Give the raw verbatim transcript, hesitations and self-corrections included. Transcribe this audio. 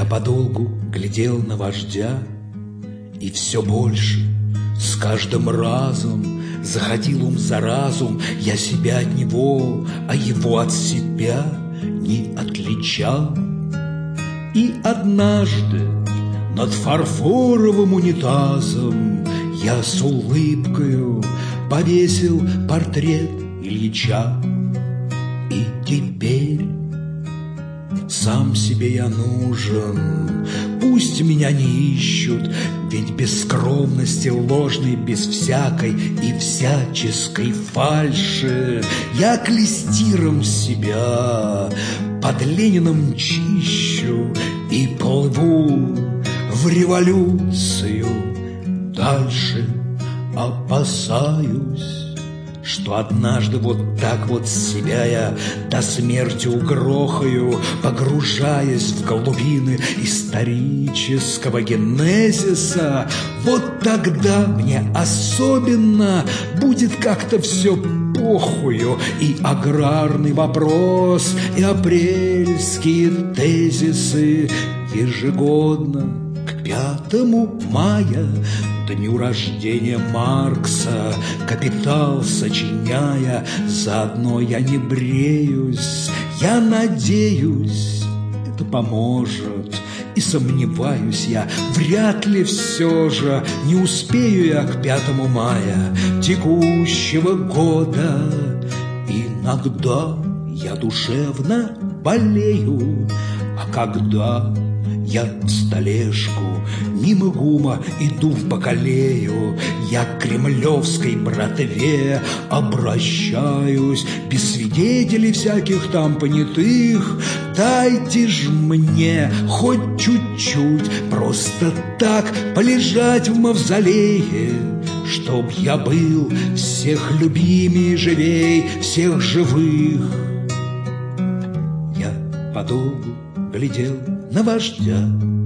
подолгу глядел на вождя, и все больше, с каждым разом, заходил ум за разум. Я себя от него, а его от себя не отличал. И однажды над фарфоровым унитазом я с улыбкою повесил портрет Ильича. И теперь сам себе я нужен, пусть меня не ищут, ведь без скромности ложной, без всякой и всяческой фальши я клестиром себя под Лениным чищу и плыву в революцию дальше. Опасаюсь, что однажды вот так вот себя я до смерти угрохаю, погружаясь в глубины исторического генезиса. Вот тогда мне особенно будет как-то все похую, и аграрный вопрос, и апрельские тезисы. Ежегодно к пятому мая, дню рождения Маркса, «Капитал» сочиняя, заодно я не бреюсь. Я надеюсь, это поможет, и сомневаюсь я, вряд ли все же не успею я к пятому мая текущего года. Иногда я душевно болею, а когда я в столешку мимо ГУМа иду в Бакалею, я к кремлевской братве обращаюсь без свидетелей всяких там понятых. Дайте ж мне хоть чуть-чуть просто так полежать в мавзолее, чтоб я был всех любимей живей всех живых. Я подолгу глядел на вождя,